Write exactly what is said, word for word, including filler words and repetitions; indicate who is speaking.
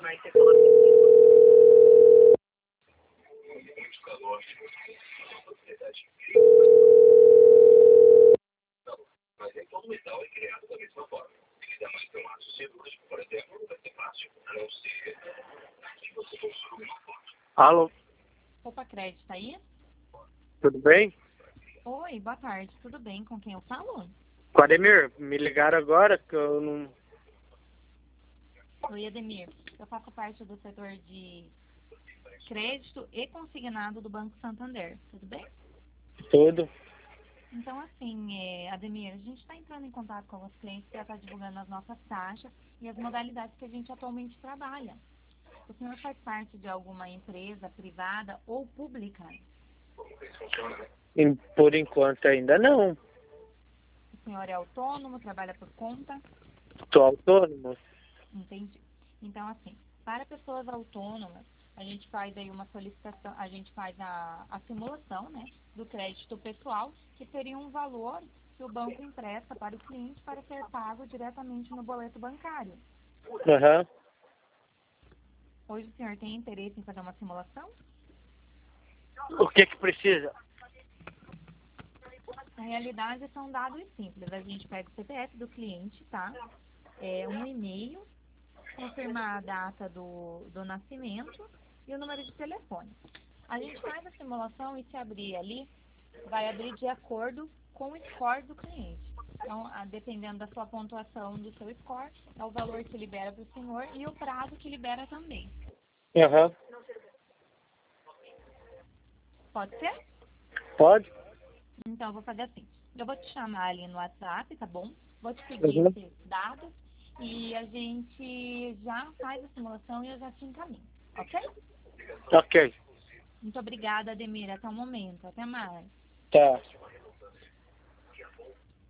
Speaker 1: Alô,
Speaker 2: Opa, Crédito, tá aí?
Speaker 1: tudo bem?
Speaker 2: Oi, boa tarde, tudo bem? Com quem eu falo?
Speaker 1: Com Ademir, me ligaram agora que eu não...
Speaker 2: Oi, Ademir. Eu faço parte do setor de crédito e consignado do Banco Santander, tudo bem?
Speaker 1: Tudo.
Speaker 2: Então, assim, é, Ademir, a gente está entrando em contato com os clientes para estar divulgando as nossas taxas e as modalidades que a gente atualmente trabalha. O senhor faz parte de alguma empresa privada ou pública?
Speaker 1: E por enquanto ainda não.
Speaker 2: O senhor é autônomo, trabalha por conta?
Speaker 1: Estou autônomo.
Speaker 2: Entendi. Então, assim, para pessoas autônomas, a gente faz aí uma solicitação, a gente faz a, a simulação, né, do crédito pessoal, que seria um valor que o banco empresta para o cliente para ser pago diretamente no boleto bancário.
Speaker 1: Aham.
Speaker 2: Hoje o senhor tem interesse em fazer uma simulação?
Speaker 1: O que que precisa?
Speaker 2: Na realidade, são dados simples. A gente pega o C P F do cliente, tá? É, um e-mail, confirmar a data do, do nascimento e o número de telefone. A gente faz a simulação e se abrir ali, vai abrir de acordo com o score do cliente. Então, a- dependendo da sua pontuação do seu score, é o valor que libera para o senhor e o prazo que libera também.
Speaker 1: Aham.
Speaker 2: Pode ser?
Speaker 1: Pode?
Speaker 2: Então, eu vou fazer assim. Eu vou te chamar ali no WhatsApp, tá bom? Vou te pedir
Speaker 1: Uhum.
Speaker 2: esses dados e a gente já faz a simulação e eu já te encaminho, ok?
Speaker 1: Ok.
Speaker 2: Muito obrigada, Ademir. Até o momento. Até mais.
Speaker 1: Tá.